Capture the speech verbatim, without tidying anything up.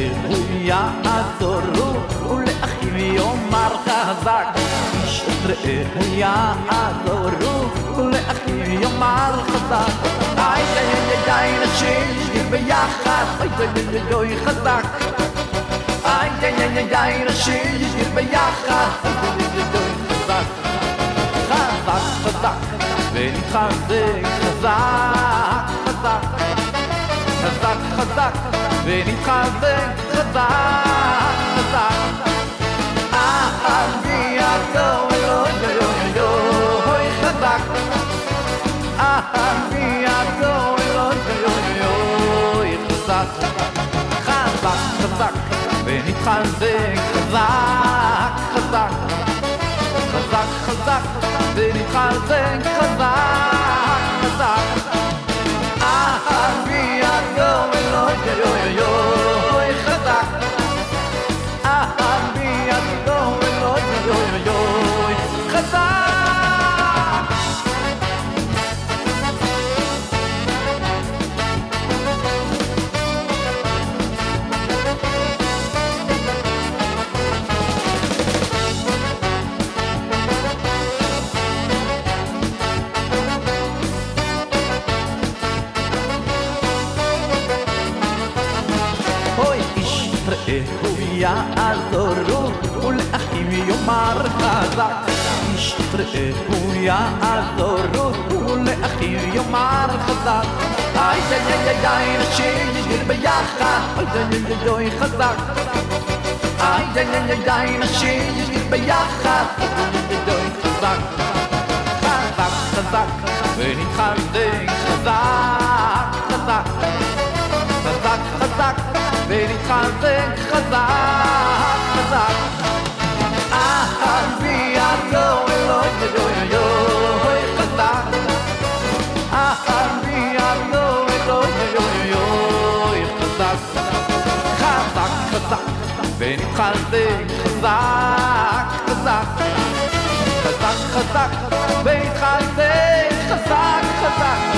רעהו יעזורו ולאחיו יאמר חזק. איש את רעהו יעזורו ולאחיו יאמר חזק. איי איי איי איי נשיר ביחד, איי איי איי איי חזק. איי איי איי איי נשיר ביחד, איי איי איי חזק. חזק חזק ונתחזק חזק חזק. חזק חזק ונתחזק חזק חזק. אהבי ידו אלוהי יוי יוי חזק. אהבי ידו אלוהי יוי יוי חזק. חזק חזק ונתחזק חזק חזק. חזק חזק ונתחזק חזק חזק. אהבי ידו אלוהי יוי יוי חזק. אהבי ידו אלוהי יוי יוי חזק. רעהו יעזורו ולאחיו יאמר חזק. איש את רעהו יעזורו ולאחיו יאמר חזק. איי איי איי איי נשיר ביחד, איי איי איי חזק. איי איי איי איי נשיר ביחד, איי איי חזק. חזק חזק ונתחזק חזק חזק. חזק חזק ונתחזק חזק חזק. אהבי ידו אלוהי יוי יוי חזק. אהבי ידו אלוהי יוי יוי חזק. חזק חזק ונתחזק חזק חזק. חזק חזק ונתחזק חזק חזק.